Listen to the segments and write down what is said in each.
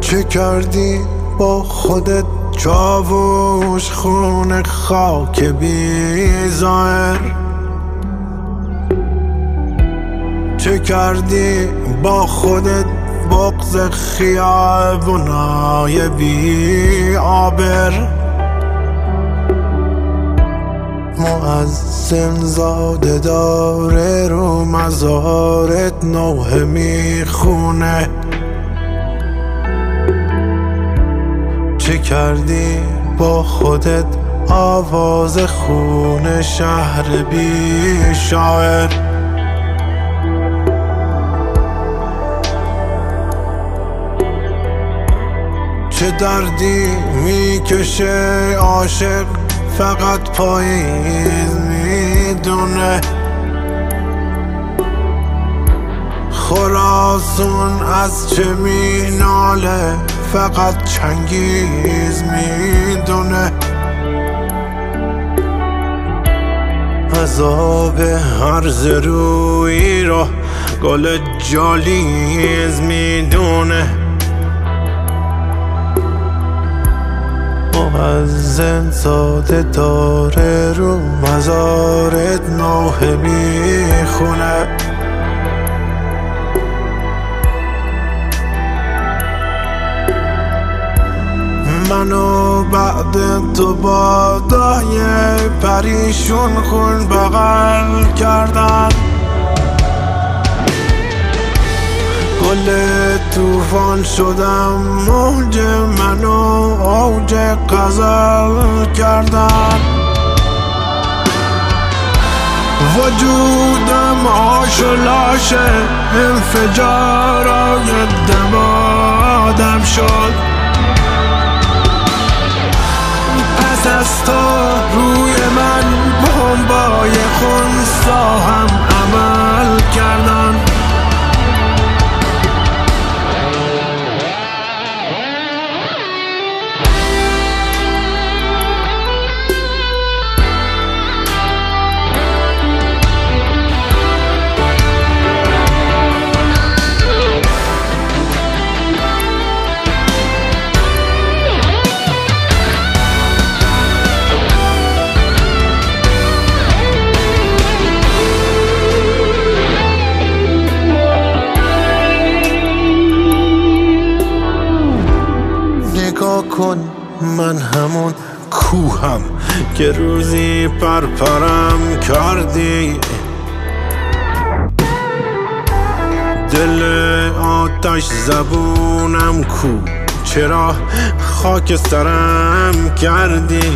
چه کردی با خودت چاووش خون خاک بی‌ظاهر؟ چه کردی با خودت بغض خیابونای بی عابر؟ مؤذن زاده داره رو مزارت نوحه میخونه. چه کردی با خودت آواز خون شهر بی شاعر؟ چه دردی میکشه عاشق فقط پاییز میدونه؟ خراسون از چه میناله فقط چنگیز میدونه؟ عذاب هرز روی رو گل جالیز میدونه. مؤذن زاده داره رو مزارت نوحه میخونه. منو بعد تو با دایه پریشون خون بغل کردن. گل توفان شدم موج منو اوج غزل کردن. وجودم آش و لاشه انفجارای دمادم شد. پس از تو روی من بمبای خونسا هم عمل کردن. نگاه کن من همون کوهم که روزی پرپرم کردی. دل آتش زبونم کو چرا خاک سرم کردی؟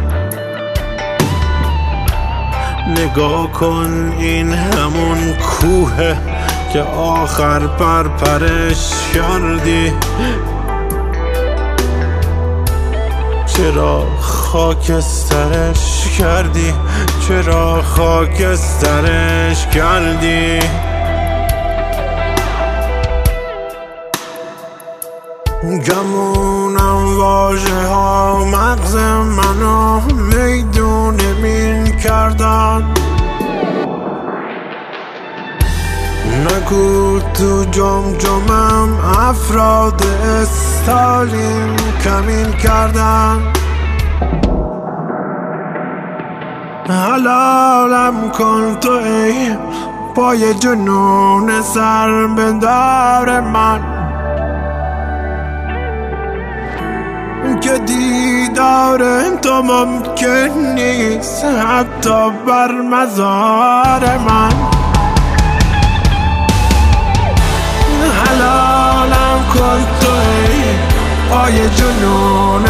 نگاه کن این همون کوه که آخر پرپرش کردی. چرا خاکسترش کردی؟ چرا خاکسترش کردی؟ گمونم واژه ها مغز منو میدون مین کردن. نگو تو جمجمم افراد استالین کمین کردن. حلالم کن تو ای پای جنون سر به دار من که دیدار تو ممکن نیست حتی بر مزار من. حلالم کن تو ای پای جنون